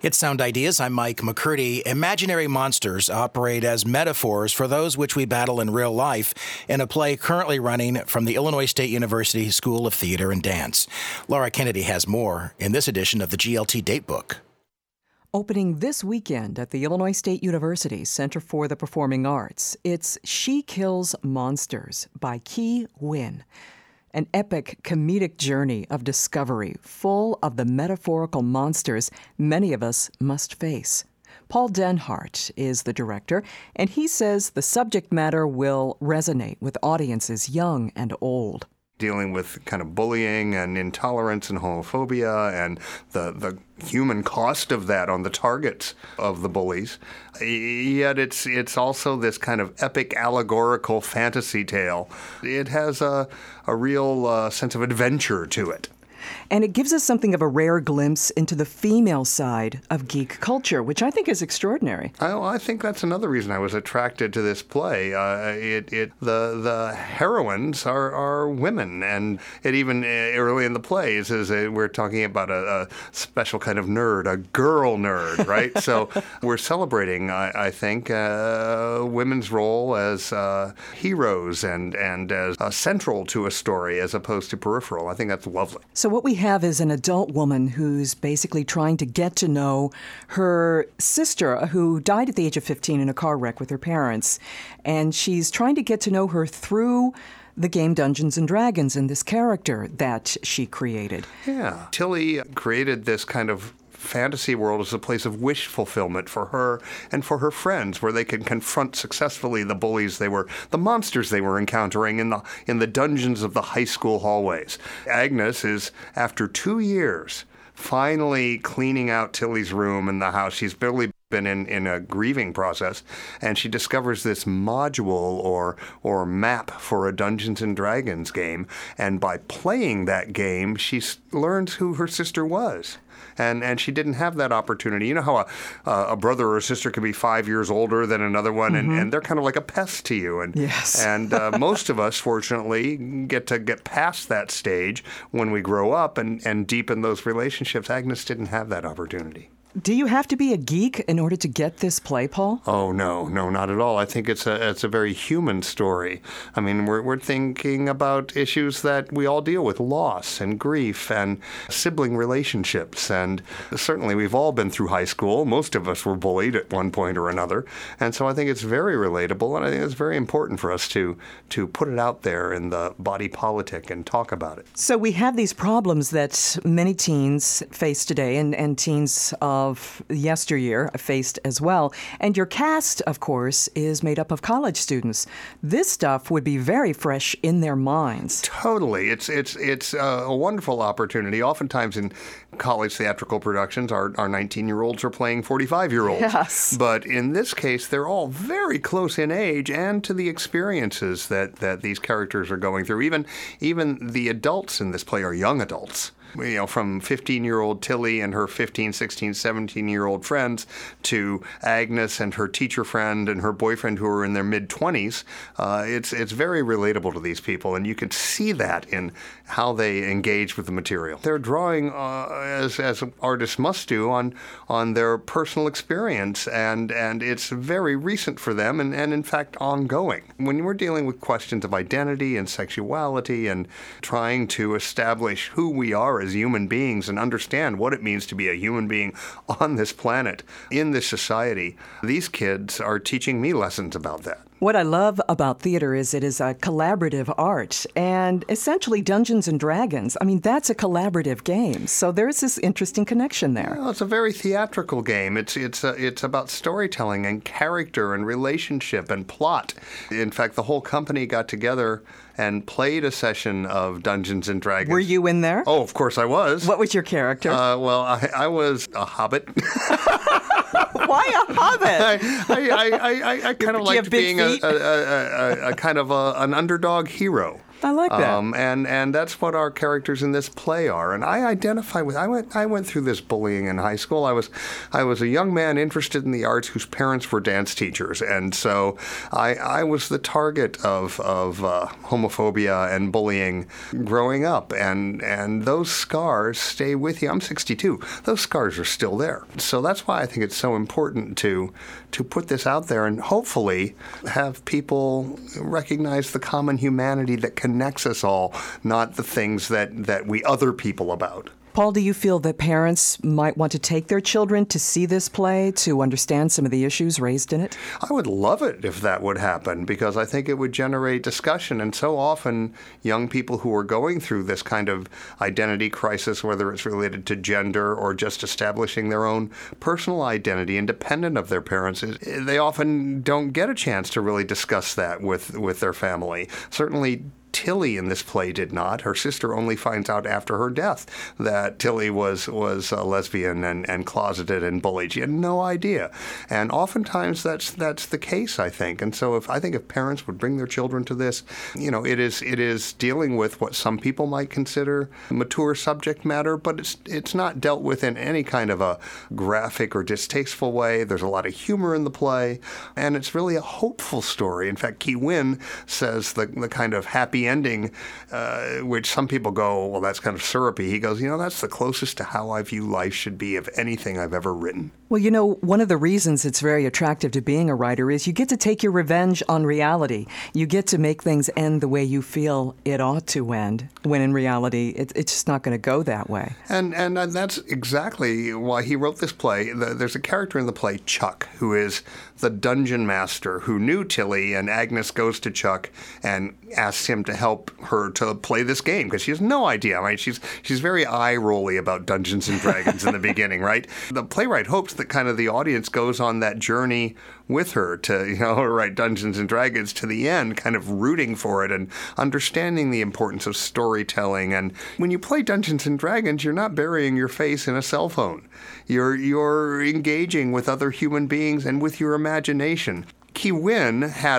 It's Sound Ideas. I'm Mike McCurdy. Imaginary monsters operate as metaphors for those which we battle in real life in a play currently running from the Illinois State University School of Theater and Dance. Laura Kennedy has more in this edition of the GLT Datebook. Opening this weekend at the Illinois State University Center for the Performing Arts, it's She Kills Monsters by Ki Win. An epic comedic journey of discovery full of the metaphorical monsters many of us must face. Paul Denhart is the director, and he says the subject matter will resonate with audiences young and old. Dealing with kind of bullying and intolerance and homophobia and the human cost of that on the targets of the bullies. Yet it's also this kind of epic allegorical fantasy tale. It has a real sense of adventure to it. And it gives us something of a rare glimpse into the female side of geek culture, which I think is extraordinary. I think that's another reason I was attracted to this play. The heroines are women, and it even early in the play says we're talking about a special kind of nerd, a girl nerd, right? So we're celebrating, I think, women's role as heroes and as central to a story as opposed to peripheral. I think that's lovely. So what we have is an adult woman who's basically trying to get to know her sister who died at the age of 15 in a car wreck with her parents. And she's trying to get to know her through the game Dungeons & Dragons and this character that she created. Yeah. Tilly created this kind of fantasy world as a place of wish fulfillment for her and for her friends, where they can confront successfully the bullies the monsters they were encountering in the dungeons of the high school hallways. Agnes is, after 2 years, finally cleaning out Tilly's room in the house. She's barely been in a grieving process, and she discovers this module or map for a Dungeons & Dragons game, and by playing that game, she learns who her sister was. And she didn't have that opportunity. You know how a brother or a sister can be 5 years older than another one, mm-hmm. and they're kind of like a pest to you. And, yes. and most of us, fortunately, get past that stage when we grow up and deepen those relationships. Agnes didn't have that opportunity. Do you have to be a geek in order to get this play, Paul? Oh, no, not at all. I think it's a very human story. I mean, we're thinking about issues that we all deal with, loss and grief and sibling relationships. And certainly we've all been through high school. Most of us were bullied at one point or another. And so I think it's very relatable, and I think it's very important for us to put it out there in the body politic and talk about it. So we have these problems that many teens face today, and teens of yesteryear faced as well. And your cast, of course, is made up of college students. This stuff would be very fresh in their minds. Totally. It's a wonderful opportunity. Oftentimes in college theatrical productions, our 19-year-olds are playing 45-year-olds. Yes. But in this case, they're all very close in age and to the experiences that these characters are going through. Even the adults in this play are young adults. You know, from 15-year-old Tilly and her 15, 16, 17-year-old friends to Agnes and her teacher friend and her boyfriend who are in their mid-20s. It's very relatable to these people, and you can see that in how they engage with the material. They're drawing, as artists must do, on their personal experience, and it's very recent for them and in fact ongoing. When we're dealing with questions of identity and sexuality and trying to establish who we are as human beings and understand what it means to be a human being on this planet, in this society, these kids are teaching me lessons about that. What I love about theater is it is a collaborative art, and essentially Dungeons & Dragons, I mean, that's a collaborative game. So there's this interesting connection there. Well, it's a very theatrical game. It's about storytelling and character and relationship and plot. In fact, the whole company got together and played a session of Dungeons & Dragons. Were you in there? Oh, of course I was. What was your character? Well, I was a hobbit. Why a hobbit? I kind of liked being a kind of an underdog hero. I like that. And that's what our characters in this play are. And I identify with. I went through this bullying in high school. I was a young man interested in the arts whose parents were dance teachers, and so I was the target of homophobia and bullying growing up. And those scars stay with you. I'm 62. Those scars are still there. So that's why I think it's so important to put this out there and hopefully have people recognize the common humanity that connects us all, not the things that we other people about. Paul, do you feel that parents might want to take their children to see this play to understand some of the issues raised in it? I would love it if that would happen, because I think it would generate discussion. And so often young people who are going through this kind of identity crisis, whether it's related to gender or just establishing their own personal identity independent of their parents, they often don't get a chance to really discuss that with their family. Certainly Tilly in this play did not. Her sister only finds out after her death that Tilly was a lesbian and closeted and bullied. She had no idea. And oftentimes that's the case, I think. And so if parents would bring their children to this, it is dealing with what some people might consider mature subject matter, but it's not dealt with in any kind of a graphic or distasteful way. There's a lot of humor in the play, and it's really a hopeful story. In fact, Ki Win says the kind of happy ending, which some people go, well, that's kind of syrupy. He goes, that's the closest to how I view life should be of anything I've ever written. Well, one of the reasons it's very attractive to being a writer is you get to take your revenge on reality. You get to make things end the way you feel it ought to end, when in reality, it's just not going to go that way. And that's exactly why he wrote this play. There's a character in the play, Chuck, who is the dungeon master who knew Tilly, and Agnes goes to Chuck and asks him to help her to play this game because she has no idea. Right? She's very eye-rolly about Dungeons and Dragons in the beginning, right? The playwright hopes that kind of the audience goes on that journey with her to, write Dungeons and Dragons to the end, kind of rooting for it and understanding the importance of storytelling. And when you play Dungeons and Dragons, you're not burying your face in a cell phone. You're engaging with other human beings and with your imagination. Ki Win had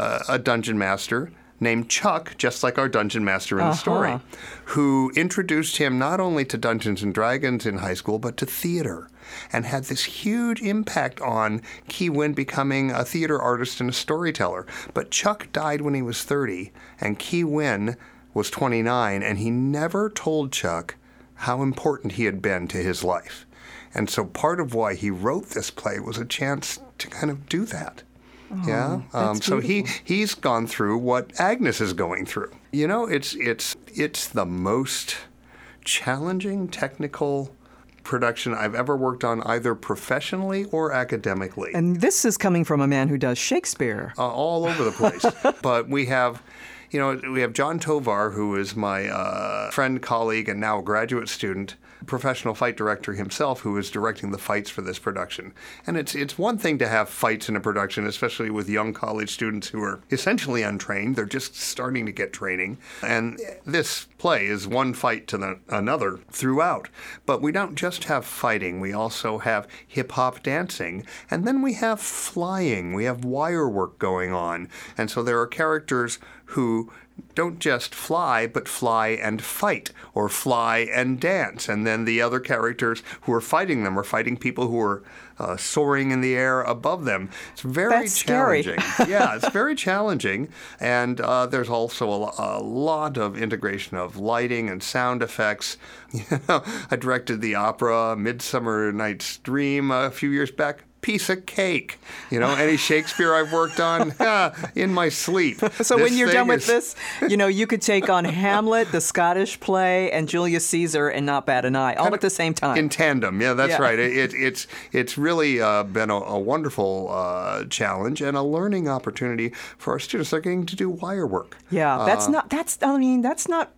a dungeon master named Chuck, just like our dungeon master in the story, who introduced him not only to Dungeons and Dragons in high school, but to theater, and had this huge impact on Ki Win becoming a theater artist and a storyteller. But Chuck died when he was 30, and Ki Win was 29, and he never told Chuck how important he had been to his life. And so part of why he wrote this play was a chance to kind of do that. So he's gone through what Agnes is going through. It's the most challenging technical production I've ever worked on, either professionally or academically. And this is coming from a man who does Shakespeare. All over the place. But we have John Tovar, who is my friend, colleague, and now a graduate student, professional fight director himself, who is directing the fights for this production. And it's one thing to have fights in a production, especially with young college students who are essentially untrained. They're just starting to get training. And this play is one fight to another throughout. But we don't just have fighting. We also have hip-hop dancing. And then we have flying. We have wire work going on. And so there are characters who don't just fly, but fly and fight, or fly and dance. And then the other characters who are fighting them are fighting people who are soaring in the air above them. It's very challenging. Yeah, it's very challenging. And there's also a lot of integration of lighting and sound effects. I directed the opera Midsummer Night's Dream a few years back. Piece of cake. Any Shakespeare I've worked on, in my sleep. So when you're done with this, you could take on Hamlet, the Scottish play, and Julius Caesar and not bat an eye, all at the same time. In tandem, that's right. It's really been a wonderful challenge and a learning opportunity for our students. They're getting to do wire work. Yeah, that's not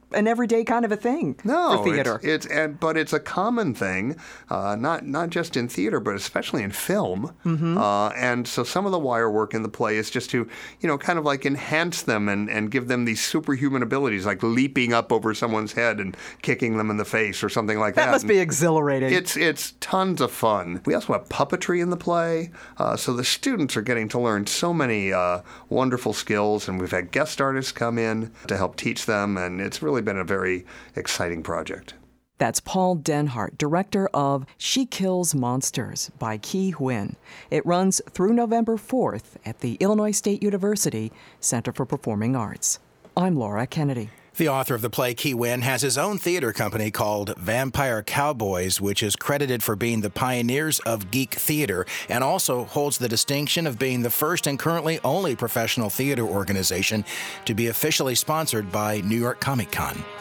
an everyday kind of a thing for theater. But it's a common thing, not just in theater, but especially in film. And so some of the wire work in the play is just to, kind of like enhance them and give them these superhuman abilities, like leaping up over someone's head and kicking them in the face or something like that. That must be exhilarating. It's tons of fun. We also have puppetry in the play, so the students are getting to learn so many wonderful skills, and we've had guest artists come in to help teach them, and it's really been a very exciting project. That's Paul Denhart, director of She Kills Monsters by Ki Huynh. It runs through November 4th at the Illinois State University Center for Performing Arts. I'm Laura Kennedy. The author of the play, Ki Huynh, has his own theater company called Vampire Cowboys, which is credited for being the pioneers of geek theater and also holds the distinction of being the first and currently only professional theater organization to be officially sponsored by New York Comic Con.